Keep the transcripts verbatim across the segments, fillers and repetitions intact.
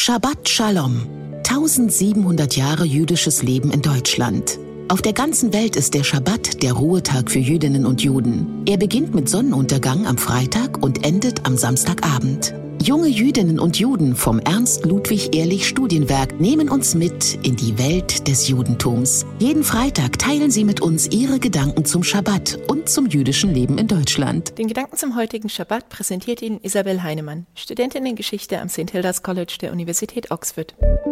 Shabbat Shalom. tausendsiebenhundert Jahre jüdisches Leben in Deutschland. Auf der ganzen Welt ist der Schabbat der Ruhetag für Jüdinnen und Juden. Er beginnt mit Sonnenuntergang am Freitag und endet am Samstagabend. Junge Jüdinnen und Juden vom Ernst-Ludwig-Ehrlich-Studienwerk nehmen uns mit in die Welt des Judentums. Jeden Freitag teilen sie mit uns ihre Gedanken zum Schabbat und zum jüdischen Leben in Deutschland. Den Gedanken zum heutigen Schabbat präsentiert Ihnen Isabel Heinemann, Studentin in Geschichte am Saint Hilda's College der Universität Oxford.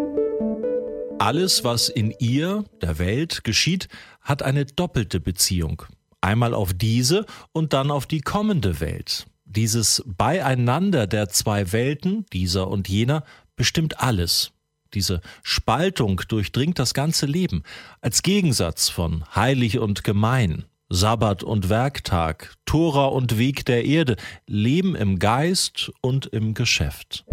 Alles, was in ihr, der Welt, geschieht, hat eine doppelte Beziehung. Einmal auf diese und dann auf die kommende Welt. Dieses Beieinander der zwei Welten, dieser und jener, bestimmt alles. Diese Spaltung durchdringt das ganze Leben, als Gegensatz von heilig und gemein, Sabbat und Werktag, Tora und Weg der Erde, Leben im Geist und im Geschäft.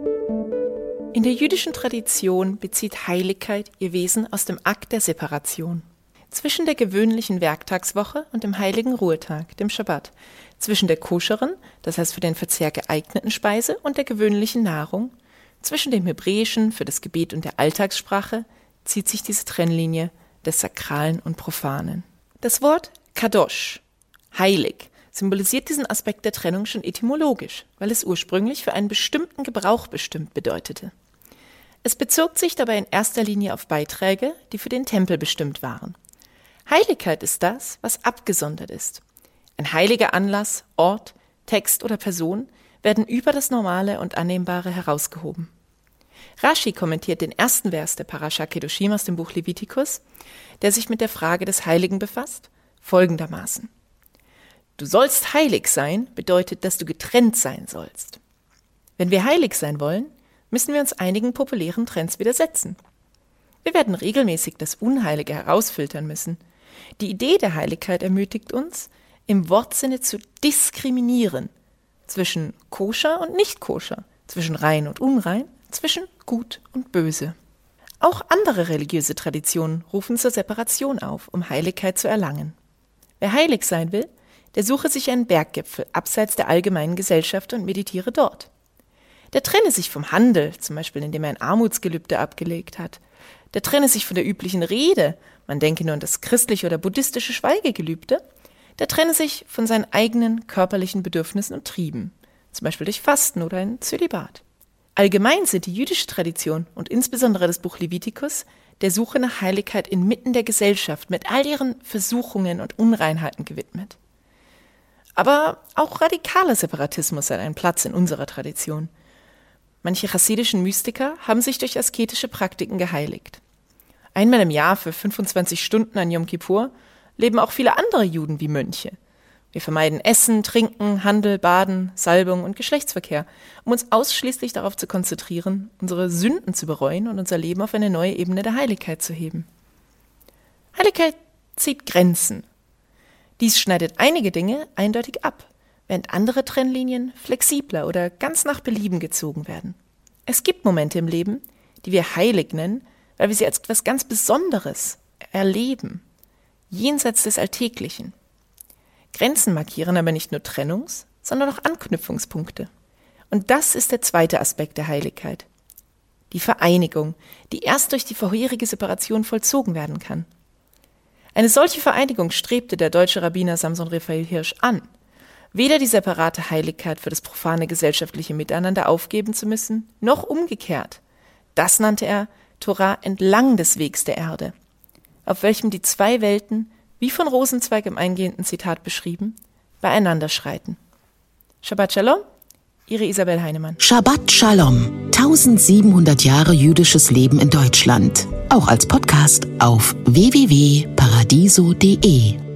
In der jüdischen Tradition bezieht Heiligkeit ihr Wesen aus dem Akt der Separation. Zwischen der gewöhnlichen Werktagswoche und dem heiligen Ruhetag, dem Schabbat, zwischen der koscheren, das heißt für den Verzehr geeigneten Speise und der gewöhnlichen Nahrung, zwischen dem Hebräischen für das Gebet und der Alltagssprache, zieht sich diese Trennlinie des Sakralen und Profanen. Das Wort Kadosh, heilig, symbolisiert diesen Aspekt der Trennung schon etymologisch, weil es ursprünglich für einen bestimmten Gebrauch bestimmt bedeutete. Es bezog sich dabei in erster Linie auf Beiträge, die für den Tempel bestimmt waren. Heiligkeit ist das, was abgesondert ist. Ein heiliger Anlass, Ort, Text oder Person werden über das Normale und Annehmbare herausgehoben. Rashi kommentiert den ersten Vers der Parascha Kedoshim aus dem Buch Levitikus, der sich mit der Frage des Heiligen befasst, folgendermaßen. Du sollst heilig sein, bedeutet, dass du getrennt sein sollst. Wenn wir heilig sein wollen, müssen wir uns einigen populären Trends widersetzen. Wir werden regelmäßig das Unheilige herausfiltern müssen. Die Idee der Heiligkeit ermutigt uns, im Wortsinne zu diskriminieren zwischen koscher und nicht koscher, zwischen rein und unrein, zwischen gut und böse. Auch andere religiöse Traditionen rufen zur Separation auf, um Heiligkeit zu erlangen. Wer heilig sein will, der suche sich einen Berggipfel abseits der allgemeinen Gesellschaft und meditiere dort. Der trenne sich vom Handel, zum Beispiel indem er ein Armutsgelübde abgelegt hat. Der trenne sich von der üblichen Rede, man denke nur an das christliche oder buddhistische Schweigegelübde. Der trenne sich von seinen eigenen körperlichen Bedürfnissen und Trieben, zum Beispiel durch Fasten oder ein Zölibat. Allgemein sind die jüdische Tradition und insbesondere das Buch Levitikus der Suche nach Heiligkeit inmitten der Gesellschaft mit all ihren Versuchungen und Unreinheiten gewidmet. Aber auch radikaler Separatismus hat einen Platz in unserer Tradition. Manche chassidischen Mystiker haben sich durch asketische Praktiken geheiligt. Einmal im Jahr für fünfundzwanzig Stunden an Yom Kippur leben auch viele andere Juden wie Mönche. Wir vermeiden Essen, Trinken, Handel, Baden, Salbung und Geschlechtsverkehr, um uns ausschließlich darauf zu konzentrieren, unsere Sünden zu bereuen und unser Leben auf eine neue Ebene der Heiligkeit zu heben. Heiligkeit zieht Grenzen. Dies schneidet einige Dinge eindeutig ab, während andere Trennlinien flexibler oder ganz nach Belieben gezogen werden. Es gibt Momente im Leben, die wir heilig nennen, weil wir sie als etwas ganz Besonderes erleben, jenseits des Alltäglichen. Grenzen markieren aber nicht nur Trennungs-, sondern auch Anknüpfungspunkte. Und das ist der zweite Aspekt der Heiligkeit. Die Vereinigung, die erst durch die vorherige Separation vollzogen werden kann. Eine solche Vereinigung strebte der deutsche Rabbiner Samson Raphael Hirsch an. Weder die separate Heiligkeit für das profane gesellschaftliche Miteinander aufgeben zu müssen, noch umgekehrt. Das nannte er Torah entlang des Wegs der Erde, auf welchem die zwei Welten, wie von Rosenzweig im eingehenden Zitat beschrieben, beieinander schreiten. Shabbat Shalom, Ihre Isabel Heinemann. Shabbat Shalom. tausendsiebenhundert Jahre jüdisches Leben in Deutschland. Auch als Podcast auf w w w punkt paradiso punkt d e.